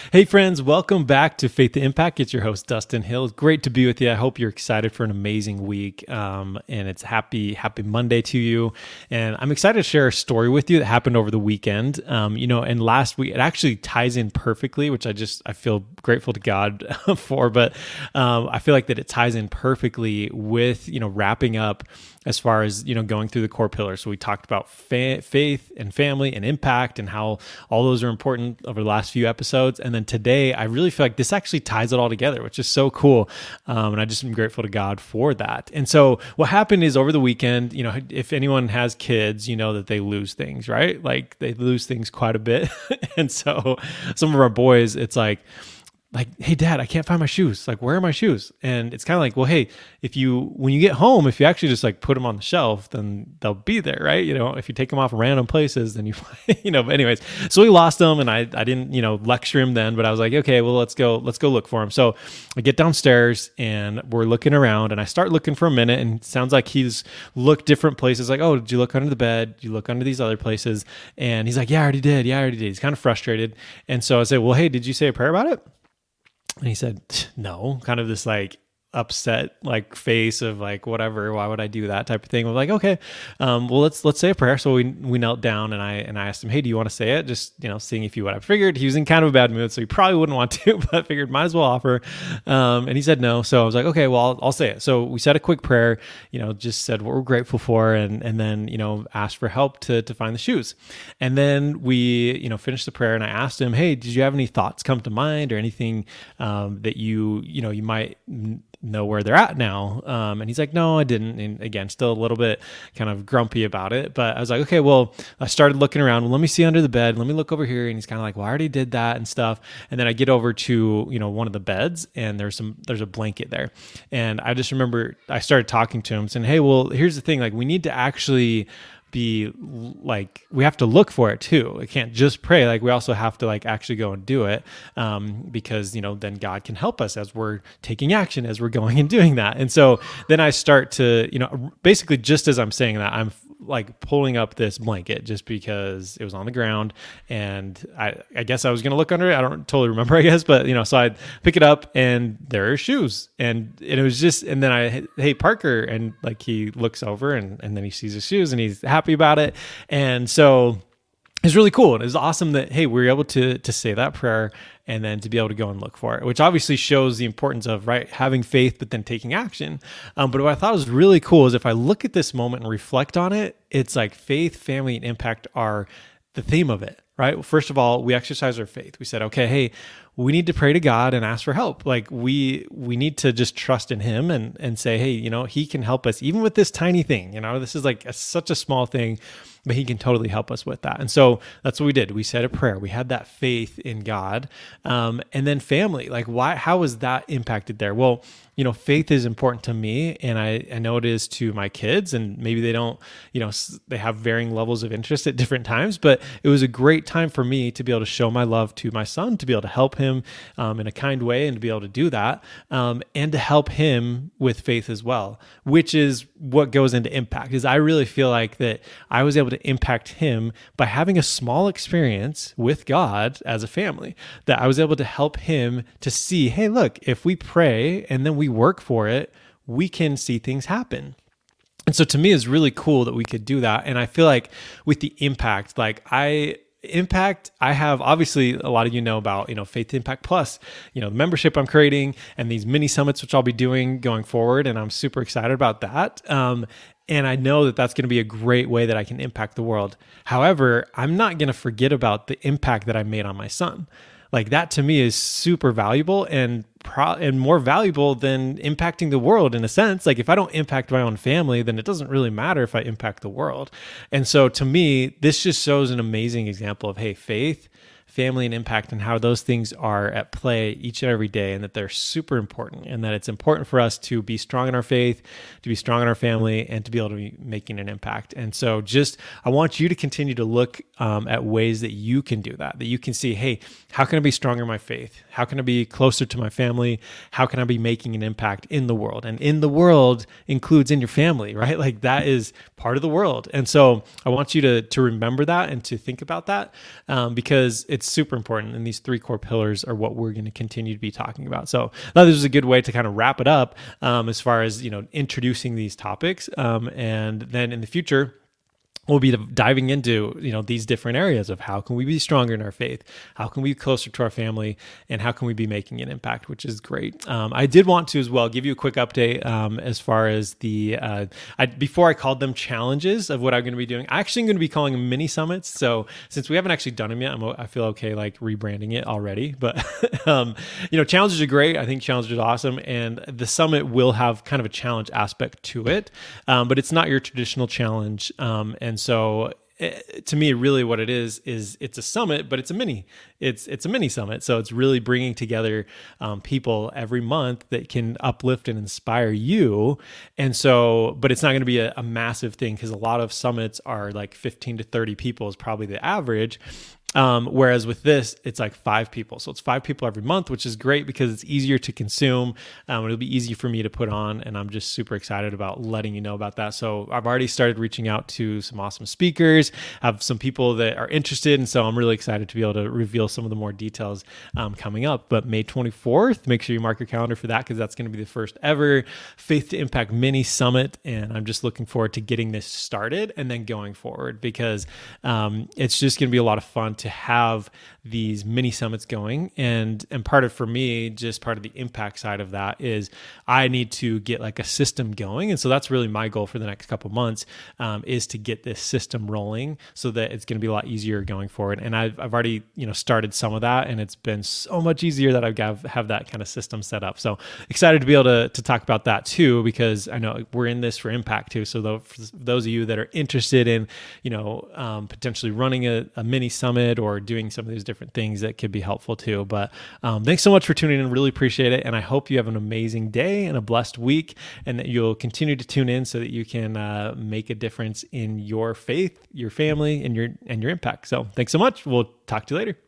Hey friends, welcome back to Faith to Impact. It's your host, Dustin Hill. It's great to be with you. I hope you're excited for an amazing week. And it's happy Monday to you. And I'm excited to share a story with you that happened over the weekend. And last week, it actually ties in perfectly, which I feel grateful to God for, but I feel like that it ties in perfectly with, wrapping up as far as, going through the core pillars. So we talked about faith and family and impact and how all those are important over the last few episodes. And then today, I really feel like this actually ties it all together, which is so cool. And I just am grateful to God for that. And so what happened is over the weekend, if anyone has kids, you know that they lose things, right? Like they lose things quite a bit. And so some of our boys, it's like, hey dad, I can't find my shoes. Like, where are my shoes? And it's kind of like, well, hey, when you get home, if you actually just like put them on the shelf, then they'll be there, right? If you take them off random places, then but anyways, so we lost them and I didn't, lecture him then, but I was like, okay, well, let's go look for him. So I get downstairs and we're looking around and I start looking for a minute and it sounds like he's looked different places. Like, oh, did you look under the bed? Did you look under these other places? And he's like, yeah, I already did. He's kind of frustrated. And so I say, well, hey, did you say a prayer about it? And he said, no, kind of this like upset like face of like, whatever, why would I do that type of thing. We're like, okay, well, let's say a prayer. So we knelt down and I asked him, hey, do you want to say it? Just, seeing if you would. I figured he was in kind of a bad mood, so he probably wouldn't want to, but I figured might as well offer. And he said no. So I was like, okay, well, I'll say it. So we said a quick prayer, just said what we're grateful for. And then, asked for help to find the shoes. And then we, finished the prayer and I asked him, hey, did you have any thoughts come to mind or anything that you might know where they're at now? And he's like, no, I didn't. And again, still a little bit kind of grumpy about it, but I was like, okay, well, I started looking around. Well, let me see under the bed. Let me look over here. And he's kind of like, well, I already did that and stuff. And then I get over to, one of the beds and there's a blanket there. And I just remember I started talking to him saying, hey, well, here's the thing. Like, we need to actually be like, we have to look for it too. We can't just pray. Like, we also have to like actually go and do it, because then God can help us as we're taking action, as we're going and doing that. And so then I start to, basically just as I'm saying that, I'm like pulling up this blanket just because it was on the ground and I guess I was going to look under it. I don't totally remember, I guess, but so I'd pick it up and there are shoes and it was just, and then hey, Parker, and like he looks over and then he sees the shoes and he's happy about it. And so it's really cool. And it was awesome that, hey, we were able to say that prayer and then to be able to go and look for it, which obviously shows the importance of, right, having faith, but then taking action. But what I thought was really cool is if I look at this moment and reflect on it, it's like faith, family, and impact are the theme of it, right? Well, first of all, we exercise our faith. We said, okay, hey, we need to pray to God and ask for help. Like we need to just trust in him and say, hey, he can help us even with this tiny thing. This is like such a small thing, but he can totally help us with that. And so that's what we did. We said a prayer. We had that faith in God. And then family, like how was that impacted there? Well, faith is important to me and I know it is to my kids, and maybe they don't, they have varying levels of interest at different times, but it was a great time for me to be able to show my love to my son, to be able to help him in a kind way and to be able to do that, and to help him with faith as well, which is what goes into impact. Is I really feel like that I was able to impact him by having a small experience with God as a family, that I was able to help him to see, hey, look, if we pray and then we work for it, we can see things happen. And so to me, it's really cool that we could do that. And I feel like with the impact, I have obviously a lot of about, Faith Impact Plus, the membership I'm creating and these mini summits, which I'll be doing going forward. And I'm super excited about that. And I know that that's going to be a great way that I can impact the world. However, I'm not going to forget about the impact that I made on my son. Like that to me is super valuable and more valuable than impacting the world in a sense. Like if I don't impact my own family, then it doesn't really matter if I impact the world. And so to me, this just shows an amazing example of, hey, faith, family, and impact, and how those things are at play each and every day, and that they're super important, and that it's important for us to be strong in our faith, to be strong in our family, and to be able to be making an impact. And so I want you to continue to look at ways that you can do that you can see, hey, how can I be stronger in my faith? How can I be closer to my family? How can I be making an impact in the world? And in the world includes in your family, right? Like that is part of the world. And so I want you to remember that and to think about that, because it's super important. And these 3 core pillars are what we're going to continue to be talking about. So I thought this was a good way to kind of wrap it up as far as, introducing these topics. And then in the future, we'll be diving into, these different areas of how can we be stronger in our faith? How can we be closer to our family? And how can we be making an impact, which is great. I did want to as well give you a quick update as far as before I called them challenges of what I'm going to be doing. I actually am going to be calling them mini summits. So since we haven't actually done them yet, I feel okay like rebranding it already. But, challenges are great. I think challenges are awesome. And the summit will have kind of a challenge aspect to it, but it's not your traditional challenge. And so to me, really what it is it's a summit, but it's a mini summit. So it's really bringing together people every month that can uplift and inspire you. And so, but it's not going to be a massive thing, because a lot of summits are like 15 to 30 people is probably the average. Whereas with this, it's like 5 people. So it's 5 people every month, which is great because it's easier to consume. It'll be easy for me to put on, and I'm just super excited about letting you know about that. So I've already started reaching out to some awesome speakers, have some people that are interested. And so I'm really excited to be able to reveal some of the more details coming up. But May 24th, make sure you mark your calendar for that, because that's going to be the first ever Faith to Impact mini summit. And I'm just looking forward to getting this started and then going forward, because it's just going to be a lot of fun to have these mini summits going. And part of, for me, just part of the impact side of that is I need to get like a system going. And so that's really my goal for the next couple months, is to get this system rolling so that it's going to be a lot easier going forward. And I've already, started some of that, and it's been so much easier that I have that kind of system set up. So excited to be able to talk about that too, because I know we're in this for impact too. So for those of you that are interested in, potentially running a mini summit or doing some of these different things, that could be helpful too. But thanks so much for tuning in. Really appreciate it. And I hope you have an amazing day and a blessed week, and that you'll continue to tune in so that you can make a difference in your faith, your family, and your impact. So thanks so much. We'll talk to you later.